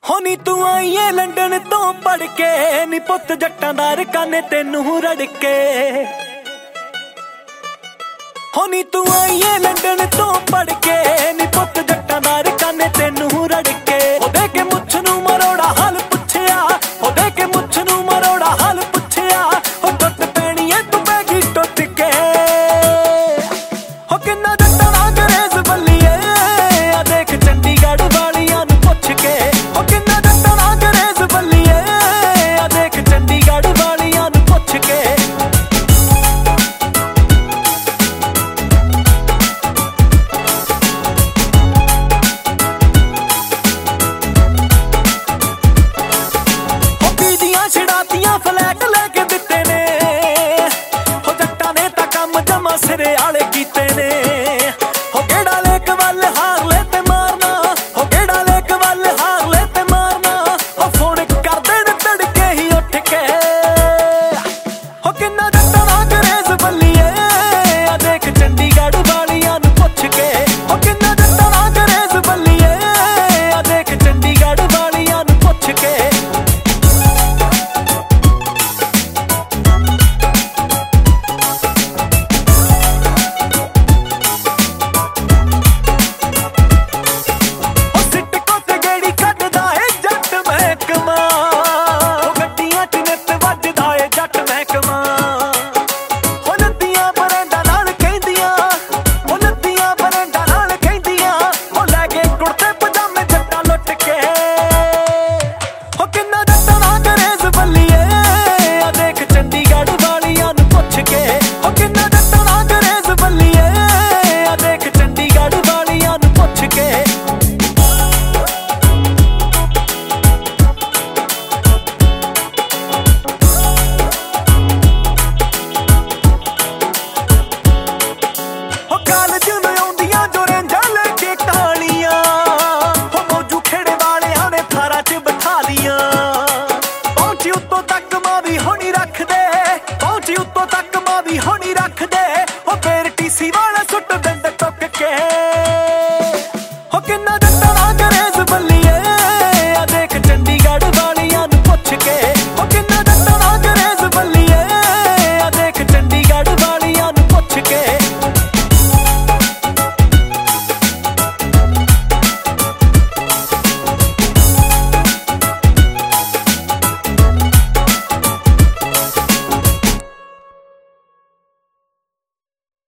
ਹੋ ਨੀ ਤੂੰ ਆਈ ਏ ਲੰਡਨ ਤੋਂ ਪੜ ਕੇ, ਨੀ ਪੁੱਤ ਜੱਟਾਂ ਦਾ ਰਕਾਨੇ ਤੈਨੂੰ ਰੜਕੇ। ਹੋ ਨੀ ਤੂੰ ਆਈ ਏ ਲੰਡਨ ਤੋਂ ਪੜ ਕੇ, ਨੀ ਪੁੱਤ ਜੱਟਾਂ ਦਾ ਰਕਾਨੇ ਤੈਨੂੰ ਰੜਕੇ। ਉਹ ਦੇ ਕੇ ਮੁੱਛ ਨੂੰ ਮਰੋੜਾ ਹਾਲ ਪੁੱਛਿਆ, ਉਹ ਦੇ ਕੇ ਮੁੱਛ ਨੂੰ ਮਰੋੜਾ ਹਾਲ ਪੁੱਛਿਆ। ਹੋ ਟੁੱਟ ਪੈਣੀ ਏ ਤੂੰ ਪੈ ਗਈ ਟੁੱਟ ਕੇ। ਹੋ ਕਿੰਨਾ ਜੱਟਾਂ ਦਾ ਗਰੇਜ਼ ਬੱਲੀਏ, ਆ ਦੇਖ ਚੰਡੀਗੜ੍ਹ ਵਾਲੀਆਂ ਨੂੰ ਪੁੱਛ ਕੇ। ਹੋ ਕਿੰਨਾ ਜੱਟਾਂ ਦਾ ਗਰੇਜ਼ ਬੱਲੀਏ, ਆ ਦੇਖ ਚੰਡੀਗੜ੍ਹ ਵਾਲੀਆਂ ਨੂੰ ਪੁੱਛ ਕੇ। ਛੜਾਤੀਆਂ ਫਲੈਟ ਲੈ ਕੇ ਦਿੱਤੇ ਨੇ, ਹੋ ਜੱਟਾਂ ਨੇ ਤਾਂ ਕੰਮ ਜਮਾ ਸਿਰੇ ਆਲੇ ਕੀਤੇ ਨੇ। ਹੋ ਕਿਹੜਾ ਲੇਕ ਵੱਲ ਹਾਰ ਲੈ ਤੇ ਮਾਰਨਾ, ਹੋ ਕਿਹੜਾ ਲੇਕ ਵੱਲ ਹਾਰ ਲੈ ਤੇ ਮਾਰਨਾ। ਹੋ ਫੋਨ ਕਰ ਦੇਣ ਤੜਕੇ ਹੀ ਉੱਠ ਕੇ। ਹੋ ਕਿੰਨਾ ਜੱਟਾਂ ਦਾ ਗਰੇਜ਼ ਬੱਲੀਏ, ਆ ਦੇਖ ਚੰਡੀਗੜ੍ਹ ਵਾਲੀਆਂ ਨੂੰ ਪੁੱਛ ਕੇ। ਹੋ ਕਿੰਨਾ ਜੱਟਾਂ ਦਾ ਗਰੇਜ਼ ਬੱਲੀਏ, ਆ ਦੇਖ ਚੰਡੀਗੜ੍ਹ ਵਾਲੀਆਂ ਨੂੰ ਪੁੱਛ ਕੇ। ਪਹੁੰਚੀ ਉੱਤੋਂ ਤੱਕ ਮਾਂ ਵੀ ਹੋਣੀ ਰੱਖਦੇ, ਪਹੁੰਚੀ ਉੱਤੋਂ ਤੱਕ ਮਾਂ ਵੀ ਹੋਣੀ ਰੱਖਦੇ। ਹੋ ਫੇਰ ਟੀਸੀ ਵਾਲੇ ਸੁੱਟ ਦਿੰਦੇ ਟੁੱਕ ਕੇ। ਹੋ ਕਿੰਨਾ ਜੱਟਾਂ